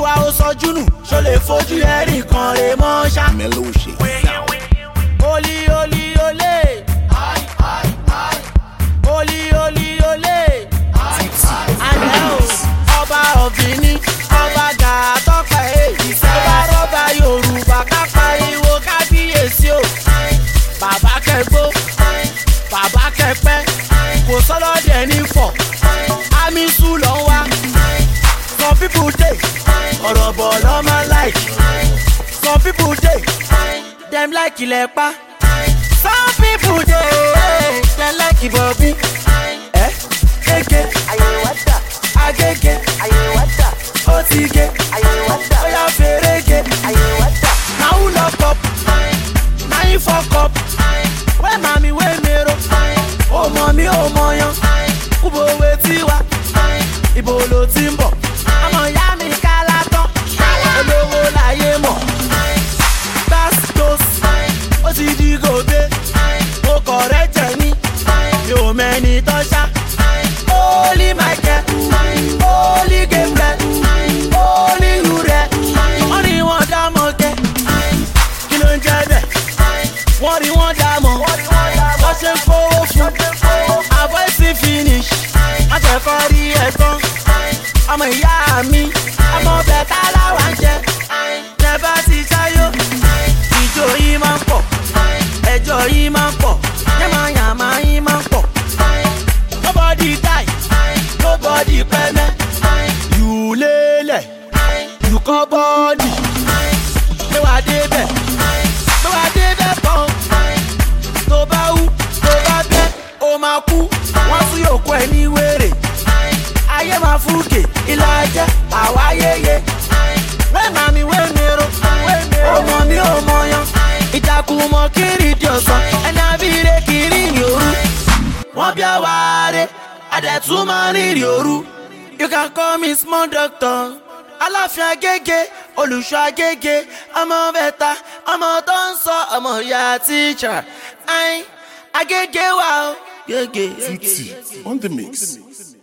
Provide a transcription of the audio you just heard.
olúwa ó sọjú nù ṣó lè fojú ẹ̀rí kan rè mọ́ ṣá. Oli oli ole oli oli ole àlẹ́ o ọba ọ̀bìnrin ọba gàtọ́pẹ́ ìṣẹ́wá rọ́bà Yorùbá kápá ìwò kábíyèsí o bàbá kẹgbó bàbá kẹpẹ́ kò sọ́lọ́dẹ̀ ní fọ̀ àmì sùn lọ́ wá some people dey ọ̀rọ̀ bọ̀ lọ́mọ like some people dey dem like ilẹ̀ pa some people dey dem like ìbọ̀bí kéke agége ó ti gé ó yá fèrègé na who lock up na him fuck up wey mami wey mero ó mọ mi ó mọ yan kúbo owó tiwa ibo ló ti ń bọ̀ ọmọ ìyá mi kálá tán olówó láyé mọ̀ gbásítọ́s ó ti di gòbé ó kọ̀rẹ́ jẹ̀ ní yóò mẹ́ni tán ṣá. Holy Michael, Holy Gabriel, Holy Uriel, wọ́n ní wọ́n dá mọ́ kẹ́ kí ló ń jẹ́ bẹ́ẹ̀ wọ́n rí wọ́n dá mọ́ wọ́n ṣe ń fowó fún avoid finish wọ́n tẹ̀ kọ́ rí ẹ̀gbọ́n ọmọ ìyá mi ọmọ bẹ̀ta láwa ń jẹ tẹ̀bá ti ṣáyó ìjó yìí máa ń pọ̀ ẹjọ́ yìí máa ń pọ̀ yàmàyàmà yìí máa ń pọ̀ nobody die nobody pẹ́mẹ́ you lélẹ̀ you kọ́ bọ́ọ̀dì gbé wá débẹ̀ kan tó bá wú tó bá bẹ́ ó máa kú wọ́n tún yòókù ẹ̀ ní wèrè ayé máa fúkè ilé ajẹ́ àwa yéye wẹ́ẹ̀ mami wẹ́ẹ̀ mero ọmọ mi ò mọ yan ìtàkùn mọ kiri di ọ̀sán ẹni abíire kiri ní òru wọ́n bí àwáre adẹ̀tún máa rìnrìn òru. You can call me small doctor aláfin agége olùṣọ́ agége ọmọ bẹ́ta ọmọ tó ń sọ ọmọ ìyá tíṣà agége wà ó. Titi on the mix.